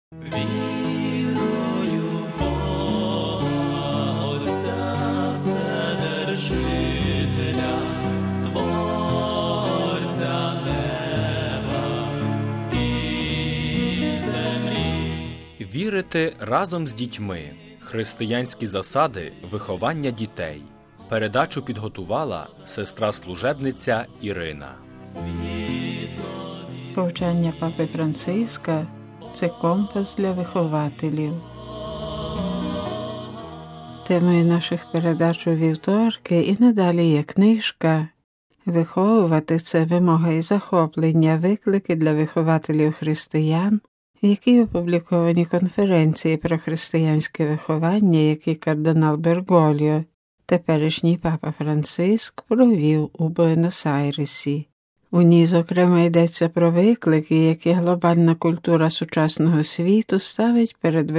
Вірую в Бога, Отця Вседержителя, Творця неба і землі. Вірити разом з дітьми. Християнські засади виховання дітей. Передачу підготувала сестра-служебниця Ірина. Повчання Папи Франциска – це компас для вихователів. Темою наших передач у вівторки і надалі є книжка «Виховувати – це вимога і захоплення. Виклики для вихователів-християн», в якій опубліковані конференції про християнське виховання, які кардинал Бергольо, теперішній Папа Франциск, провів у Буенос-Айресі. У ній, зокрема, йдеться про виклики, які глобальна культура сучасного світу ставить перед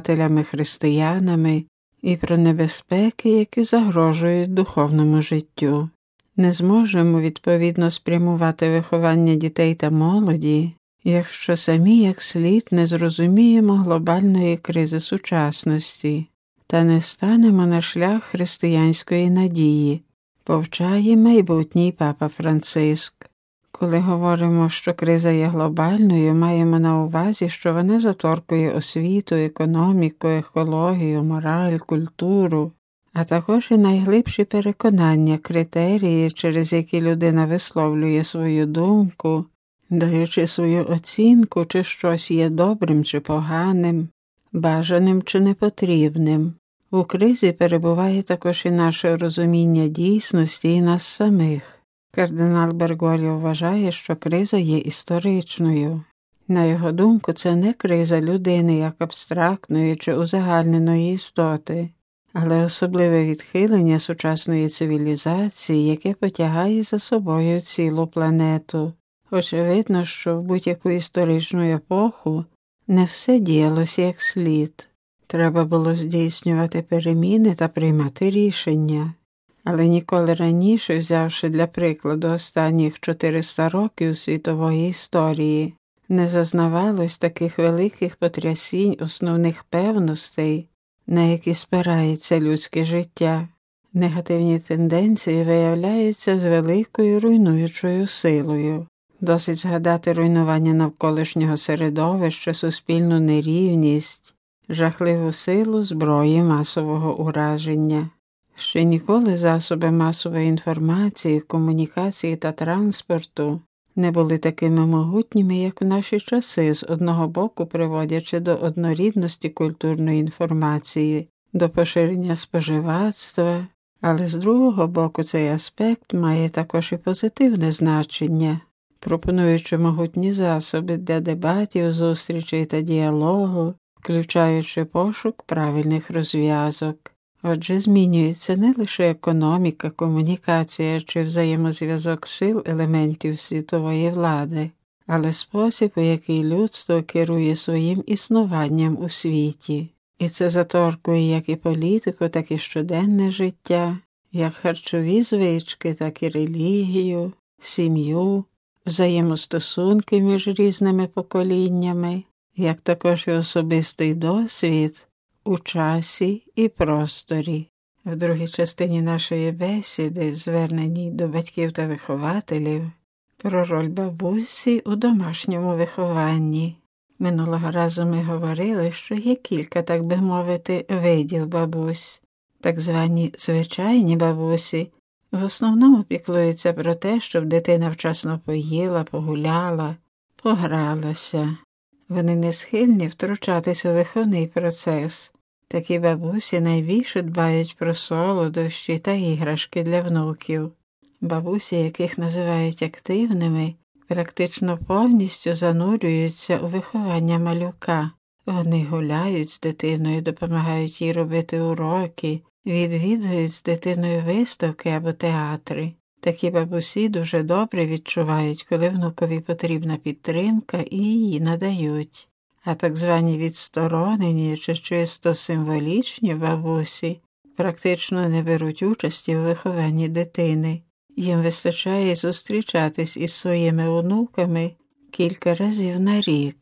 вихователями-християнами, і про небезпеки, які загрожують духовному життю. Не зможемо відповідно спрямувати виховання дітей та молоді, якщо самі як слід не зрозуміємо глобальної кризи сучасності та не станемо на шлях християнської надії, повчає майбутній Папа Франциск. Коли говоримо, що криза є глобальною, маємо на увазі, що вона заторкує освіту, економіку, екологію, мораль, культуру, а також і найглибші переконання, критерії, через які людина висловлює свою думку, даючи свою оцінку, чи щось є добрим чи поганим, бажаним чи непотрібним. У кризі перебуває також і наше розуміння дійсності і нас самих. Кардинал Бергольо вважає, що криза є історичною. На його думку, це не криза людини як абстрактної чи узагальненої істоти, але особливе відхилення сучасної цивілізації, яке потягає за собою цілу планету. Очевидно, що в будь-яку історичну епоху не все діялося як слід. Треба було здійснювати переміни та приймати рішення. Але ніколи раніше, взявши для прикладу останніх 400 років світової історії, не зазнавалось таких великих потрясінь основних певностей, на які спирається людське життя. Негативні тенденції виявляються з великою руйнуючою силою. Досить згадати руйнування навколишнього середовища, суспільну нерівність, жахливу силу зброї масового ураження. Ще ніколи засоби масової інформації, комунікації та транспорту не були такими могутніми, як в наші часи, з одного боку приводячи до однорідності культурної інформації, до поширення споживацтва, але з другого боку цей аспект має також і позитивне значення, пропонуючи могутні засоби для дебатів, зустрічей та діалогу, включаючи пошук правильних розв'язок. Отже, змінюється не лише економіка, комунікація чи взаємозв'язок сил елементів світової влади, але спосіб, у який людство керує своїм існуванням у світі. І це заторкує як і політику, так і щоденне життя, як харчові звички, так і релігію, сім'ю, взаємостосунки між різними поколіннями, як також і особистий досвід у часі і просторі. В другій частині нашої бесіди, зверненій до батьків та вихователів, про роль бабусі у домашньому вихованні. Минулого разу ми говорили, що є кілька, так би мовити, видів бабусь. Так звані звичайні бабусі в основному піклуються про те, щоб дитина вчасно поїла, погуляла, погралася. Вони не схильні втручатись у виховний процес. Такі бабусі найбільше дбають про солодощі та іграшки для внуків. Бабусі, яких називають активними, практично повністю занурюються у виховання малюка. Вони гуляють з дитиною, допомагають їй робити уроки, відвідують з дитиною виставки або театри. Такі бабусі дуже добре відчувають, коли внукові потрібна підтримка, і її надають. А так звані відсторонені чи чисто символічні бабусі практично не беруть участі в вихованні дитини. Їм вистачає зустрічатись із своїми онуками кілька разів на рік,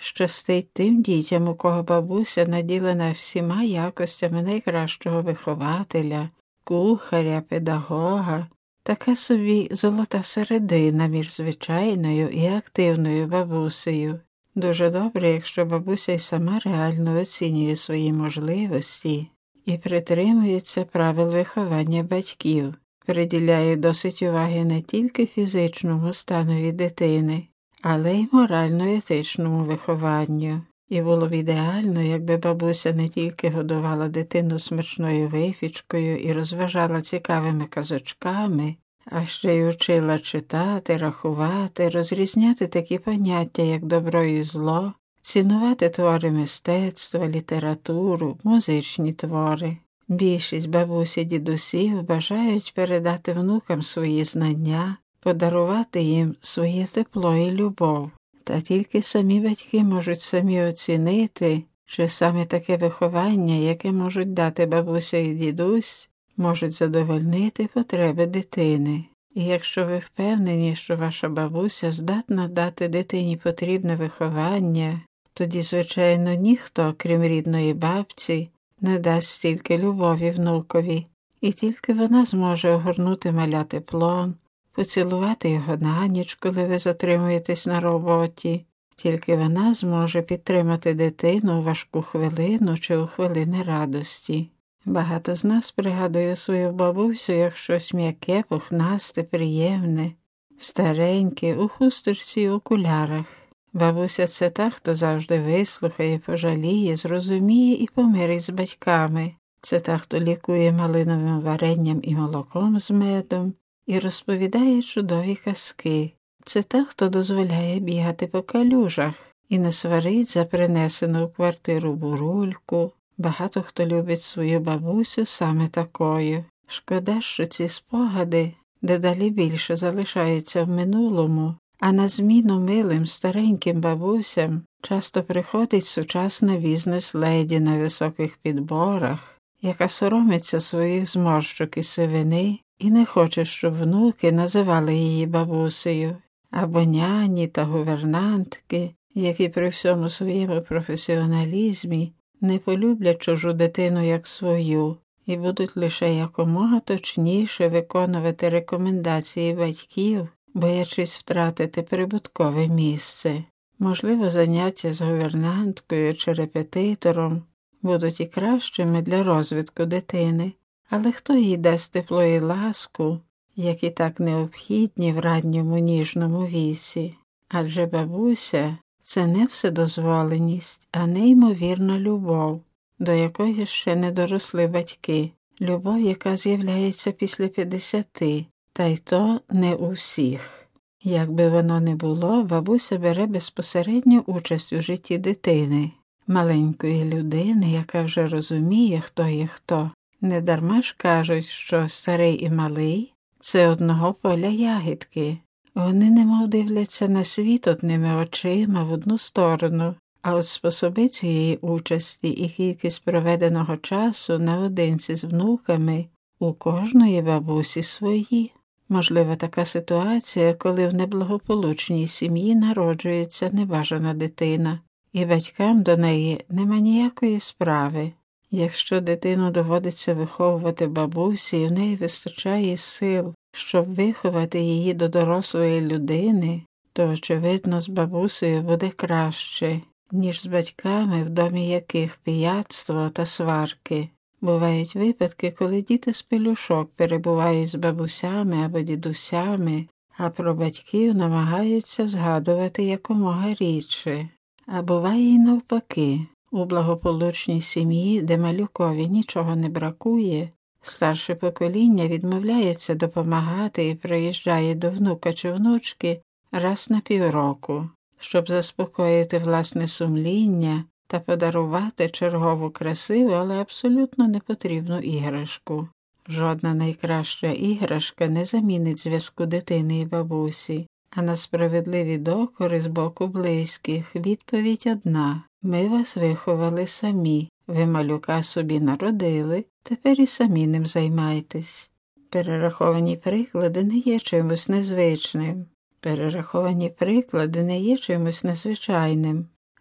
Щастить тим дітям, у кого бабуся наділена всіма якостями найкращого вихователя, кухаря, педагога. Така собі золота середина між звичайною і активною бабусею. Дуже добре, якщо бабуся й сама реально оцінює свої можливості і притримується правил виховання батьків, приділяє досить уваги не тільки фізичному станові дитини, але й морально-етичному вихованню. І було б ідеально, якби бабуся не тільки годувала дитину смачною випічкою і розважала цікавими казочками, а ще й учила читати, рахувати, розрізняти такі поняття, як добро і зло, цінувати твори мистецтва, літературу, музичні твори. Більшість бабусь і дідусів бажають передати внукам свої знання, подарувати їм своє тепло і любов. Та тільки самі батьки можуть самі оцінити, чи саме таке виховання, яке можуть дати бабуся і дідусь, можуть задовольнити потреби дитини. І якщо ви впевнені, що ваша бабуся здатна дати дитині потрібне виховання, тоді, звичайно, ніхто, крім рідної бабці, не дасть стільки любові внукові, і тільки вона зможе огорнути маля теплом, поцілувати його на ніч, коли ви затримуєтесь на роботі. Тільки вона зможе підтримати дитину у важку хвилину чи у хвилини радості. Багато з нас пригадує свою бабусю як щось м'яке, пухнасте, приємне, стареньке, у хусточці й окулярах. Бабуся – це та, хто завжди вислухає, пожаліє, зрозуміє і помирить з батьками. Це та, хто лікує малиновим варенням і молоком з медом і розповідає чудові казки. Це та, хто дозволяє бігати по калюжах і не сварить за принесену в квартиру бурульку. Багато хто любить свою бабусю саме такою. Шкода, що ці спогади дедалі більше залишаються в минулому, а на зміну милим стареньким бабусям часто приходить сучасна бізнес-леді на високих підборах, яка соромиться своїх зморщок і сивини і не хоче, щоб внуки називали її бабусею, або няні та гувернантки, які при всьому своєму професіоналізмі не полюблять чужу дитину як свою і будуть лише якомога точніше виконувати рекомендації батьків, боячись втратити прибуткове місце. Можливо, заняття з гувернанткою чи репетитором будуть і кращими для розвитку дитини, але хто їй дасть тепло і ласку, які так необхідні в ранньому ніжному віці? Адже бабуся – це не вседозволеність, а неймовірна любов, до якої ще не доросли батьки. Любов, яка з'являється після 50, та й то не у всіх. Як би воно не було, бабуся бере безпосередню участь у житті дитини, маленької людини, яка вже розуміє, хто є хто. Недарма ж кажуть, що старий і малий – це одного поля ягідки. Вони немов дивляться на світ одними очима в одну сторону, а от способи цієї участі і кількість проведеного часу наодинці з внуками у кожної бабусі свої. Можливо, така ситуація, коли в неблагополучній сім'ї народжується небажана дитина, і батькам до неї нема ніякої справи. Якщо дитину доводиться виховувати бабусі, і в неї вистачає сил, щоб виховати її до дорослої людини, то, очевидно, з бабусею буде краще, ніж з батьками, в домі яких пияцтво та сварки. Бувають випадки, коли діти з пелюшок перебувають з бабусями або дідусями, а про батьків намагаються згадувати якомога рідше. А буває й навпаки. У благополучній сім'ї, де малюкові нічого не бракує, старше покоління відмовляється допомагати і приїжджає до внука чи внучки раз на півроку, щоб заспокоїти власне сумління та подарувати чергову красиву, але абсолютно непотрібну іграшку. Жодна найкраща іграшка не замінить зв'язку дитини і бабусі, а на справедливі докори з боку близьких відповідь одна – ми вас виховали самі, ви малюка собі народили, тепер і самі ним займайтесь. Перераховані приклади не є чимось незвичним. Перераховані приклади не є чимось незвичайним.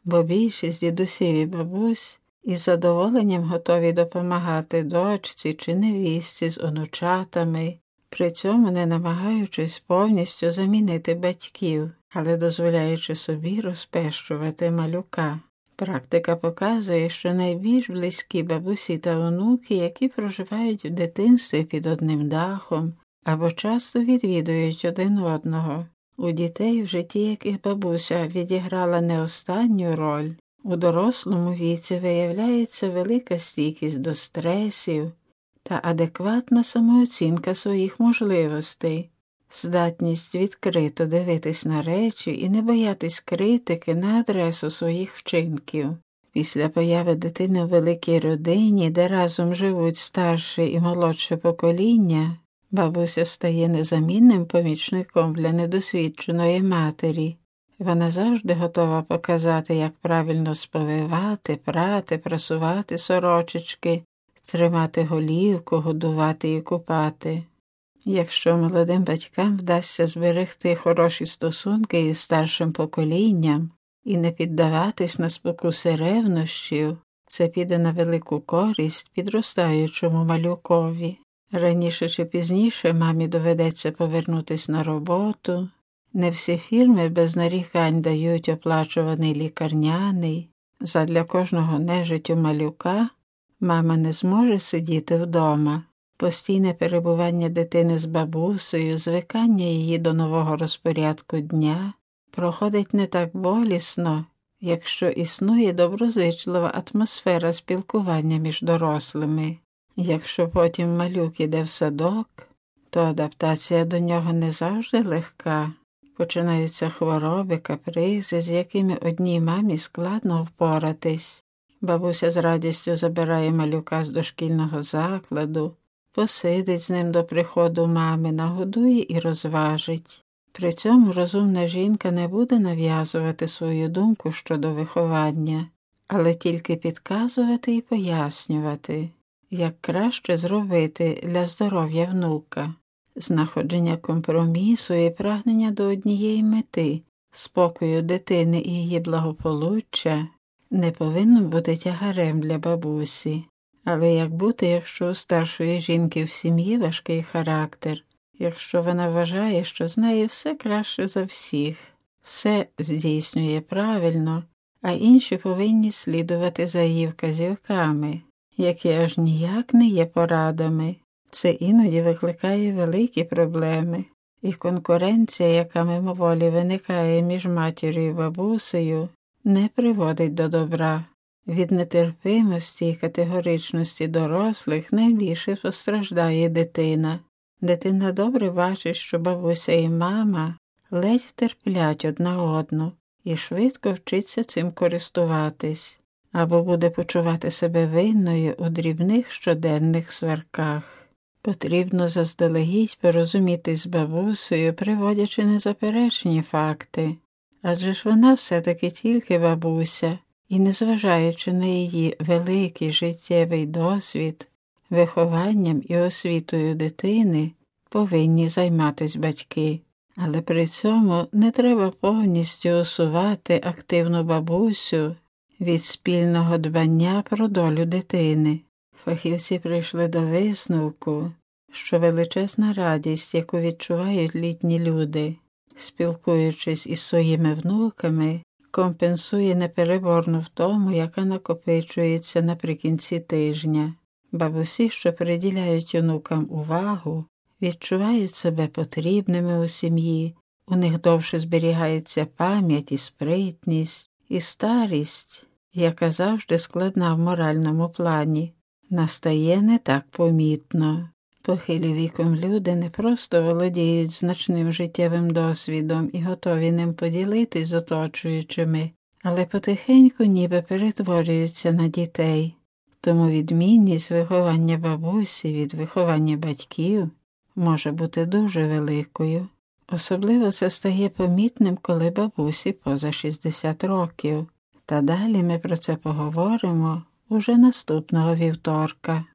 бо більшість дідусів і бабусь із задоволенням готові допомагати дочці чи невістці з онучатами, при цьому не намагаючись повністю замінити батьків, але дозволяючи собі розпещувати малюка. Практика показує, що найбільш близькі бабусі та онуки, які проживають в дитинстві під одним дахом або часто відвідують один одного. У дітей, в житті яких бабуся відіграла не останню роль, у дорослому віці виявляється велика стійкість до стресів та адекватна самооцінка своїх можливостей, здатність відкрито дивитись на речі і не боятись критики на адресу своїх вчинків. Після появи дитини в великій родині, де разом живуть старше і молодше покоління, бабуся стає незамінним помічником для недосвідченої матері. Вона завжди готова показати, як правильно сповивати, прати, прасувати сорочечки, тримати голівку, годувати і купати. Якщо молодим батькам вдасться зберегти хороші стосунки із старшим поколінням і не піддаватись на спокуси ревнощів, це піде на велику користь підростаючому малюкові. Раніше чи пізніше мамі доведеться повернутись на роботу. Не всі фірми без нарікань дають оплачуваний лікарняний. Задля кожного нежиттю малюка мама не зможе сидіти вдома. Постійне перебування дитини з бабусею, звикання її до нового розпорядку дня проходить не так болісно, якщо існує доброзичлива атмосфера спілкування між дорослими. Якщо потім малюк іде в садок, то адаптація до нього не завжди легка. Починаються хвороби, капризи, з якими одній мамі складно впоратись. Бабуся з радістю забирає малюка з дошкільного закладу, посидить з ним до приходу мами, нагодує і розважить. При цьому розумна жінка не буде нав'язувати свою думку щодо виховання, але тільки підказувати і пояснювати, як краще зробити для здоров'я внука. Знаходження компромісу і прагнення до однієї мети – спокою дитини і її благополуччя – не повинно бути тягарем для бабусі. Але як бути, якщо у старшої жінки в сім'ї важкий характер, якщо вона вважає, що знає все краще за всіх, все здійснює правильно, а інші повинні слідувати за її вказівками, які аж ніяк не є порадами. Це іноді викликає великі проблеми, і конкуренція, яка мимоволі виникає між матір'ю і бабусею, не приводить до добра. Від нетерпимості і категоричності дорослих найбільше постраждає дитина. Дитина добре бачить, що бабуся і мама ледь терплять одна одну і швидко вчиться цим користуватись, або буде почувати себе винною у дрібних щоденних сварках. Потрібно заздалегідь порозумітись з бабусею, приводячи незаперечні факти. Адже ж вона все-таки тільки бабуся, і незважаючи на її великий життєвий досвід, вихованням і освітою дитини повинні займатись батьки. Але при цьому не треба повністю усувати активну бабусю від спільного дбання про долю дитини. Фахівці прийшли до висновку, що величезна радість, яку відчувають літні люди, спілкуючись із своїми внуками, компенсує непереборну втому, яка накопичується наприкінці тижня. Бабусі, що приділяють онукам увагу, відчувають себе потрібними у сім'ї, у них довше зберігається пам'ять і спритність, і старість, яка завжди складна в моральному плані, настає не так помітно. Похилі віком люди не просто володіють значним життєвим досвідом і готові ним поділитись з оточуючими, але потихеньку ніби перетворюються на дітей. Тому відмінність виховання бабусі від виховання батьків може бути дуже великою. Особливо це стає помітним, коли бабусі поза 60 років. Та далі ми про це поговоримо уже наступного вівторка.